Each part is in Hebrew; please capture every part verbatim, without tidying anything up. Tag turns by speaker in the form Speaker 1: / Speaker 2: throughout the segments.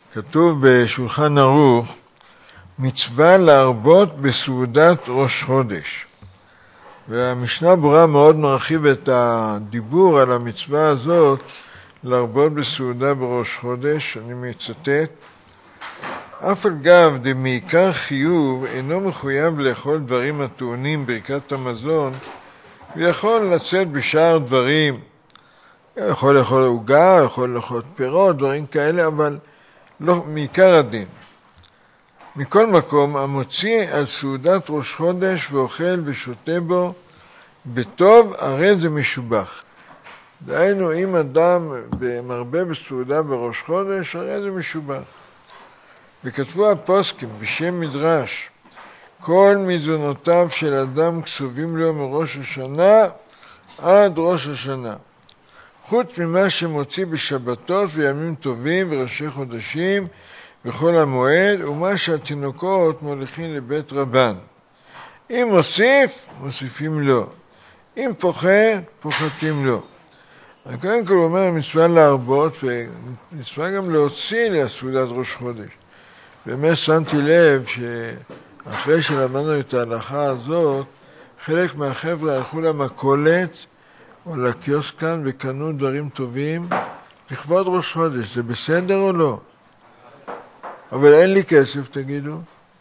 Speaker 1: כתוב בשולחן ערוך, מצווה להרבות בסעודת ראש חודש. והמשנה ברורה מאוד מרחיב את הדיבור על המצווה הזאת, להרבות בסעודה בראש חודש. אני מצטט, אף על גב דמעיקר חיוב אינו מחויב לאכול דברים הטעונים ברכת המזון, ויכול לצאת בשאר דברים, יכול לאכול עוגה, יכול לאכול פירות, דברים כאלה, אבל לא מעיקר הדין. מכל מקום, המוציא על סעודת ראש חודש ואוכל ושותה בו, בטוב הרי זה משובח. דהיינו, אם אדם מרבה בסעודה בראש חודש, הרי זה משובח. וכתבו הפוסקים בשם מדרש, כל מזונותיו של אדם כתובים לו מראש השנה עד ראש השנה. חוץ ממה שמוציא בשבתות וימים טובים וראשי חודשים בכל המועד, ומה שהתינוקות מוליכים לבית רבן. אם מוסיף, מוסיפים לו. אם פוחת, פוחתים לו. קודם כל הוא אומר, מצווה להרבות, ומצווה גם להוציא לסעודת ראש חודש. באמת שמתי לב שאחרי שלמדנו את ההלכה הזאת, חלק מהחבר'ה הלכו למכולת או לקיוסק כאן וקנו דברים טובים לכבוד ראש חודש. זה בסדר או לא? אבל אין לי כסף, תגידו.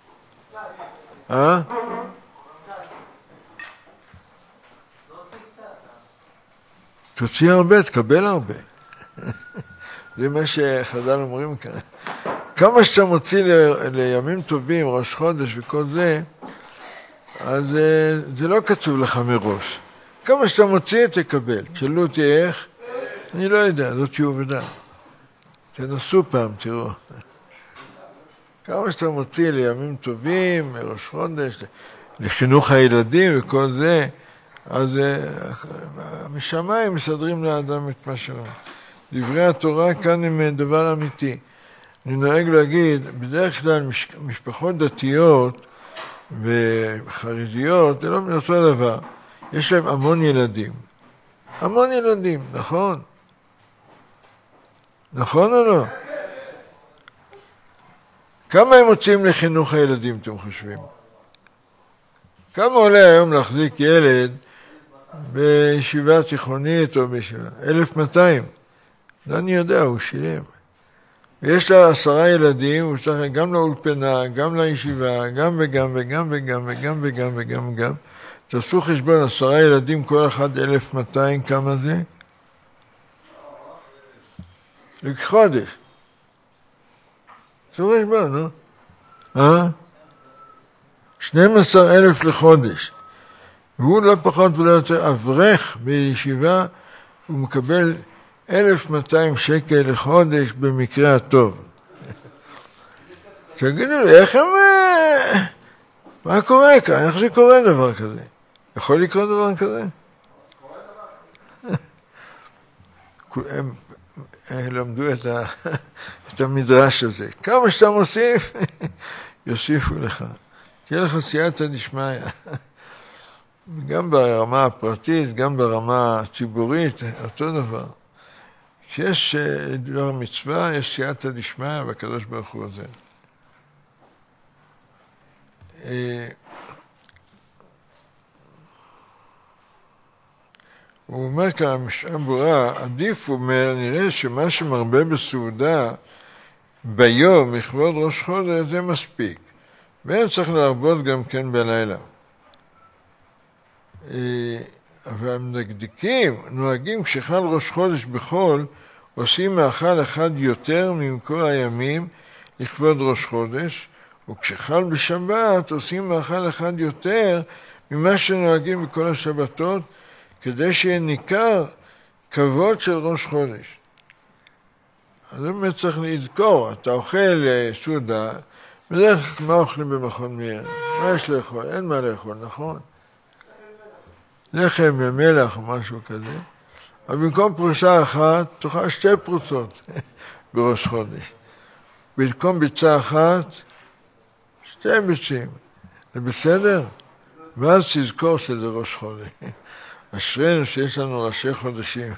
Speaker 1: אה? תוציא הרבה, תקבל הרבה. זה מה שחז"ל אומרים כאן. כמה שאתה מוציא לימים טובים, ראש חודש וכל זה, אז זה לא כתוב לך מראש. כמה שאתה מוציא, תקבל. תשאלו אותי איך? אני לא יודע, זאת שעובדה. תנסו פעם, תראו. כמה שאתה מוציא לימים טובים, ראש חודש, לחינוך הילדים וכל זה, אז משמיים מסדרים לאדם את מה שאומר. דברי התורה כאן הם דבר אמיתי. אני נוהג להגיד, בדרך כלל משפחות דתיות וחרדיות, זה לא אותו דבר. יש להם המון ילדים. המון ילדים, נכון? נכון או לא? כמה הם מוצאים לחינוך הילדים, אתם חושבים? כמה עולה היום להחזיק ילד בישיבה תיכונית או בישיבה? אלף מאתיים. לא אני יודע, הוא שילם. ויש לה עשרה ילדים, הוא צריך גם לאולפנה, גם לישיבה, גם וגם וגם וגם וגם וגם וגם וגם. תעשו חשבון, עשרה ילדים, כל אחד אלף מאתיים, כמה זה? לחודש. תעשו חשבון, נו? אה? שנים עשר אלף לחודש. והוא לא פחות ולא יותר אברך בישיבה, הוא מקבל אלף מאתיים שקל לחודש במקרה הטוב. תגידו לי, איך הם... מה קורה כאן? איך זה קורה דבר כזה? יכול לקרות דבר כזה? הם למדו את, ה... את המדרש הזה. כמה שאתה מוסיף, יוסיפו לך. תהיה לך סייעתא דשמיא. גם ברמה הפרטית, גם ברמה הציבורית, אותו דבר. כשיש דבר מצווה, יש סייעתא דשמיא, והקדוש ברוך הוא עוזר. הוא אומר כאן, המשנה ברורה, עדיף, הוא אומר, נראה שמה שמרבה בסעודה ביום, לכבוד ראש חודש, זה מספיק. ואין צריך להרבות גם כן בלילה. אבל המדקדקים, נוהגים כשחל ראש חודש בחול, עושים מאכל אחד יותר ממקור הימים לכבוד ראש חודש, וכשחל בשבת עושים מאכל אחד יותר ממה שנוהגים בכל השבתות, כדי שיהיה ניכר כבוד של ראש חודש. אז באמת צריך לזכור, אתה אוכל סעודה, בדרך כלל מה אוכלים במכון מאיר? מה יש לאכול? אין מה לאכול, נכון? לחם ומלח או משהו כזה. אבל במקום פרוסה אחת, תאכל שתי פרוסות בראש חודש. במקום ביצה אחת, שתי ביצים. זה בסדר? ואז תזכור שזה ראש חודש. אשרינו שיש לנו ראשי חודשים.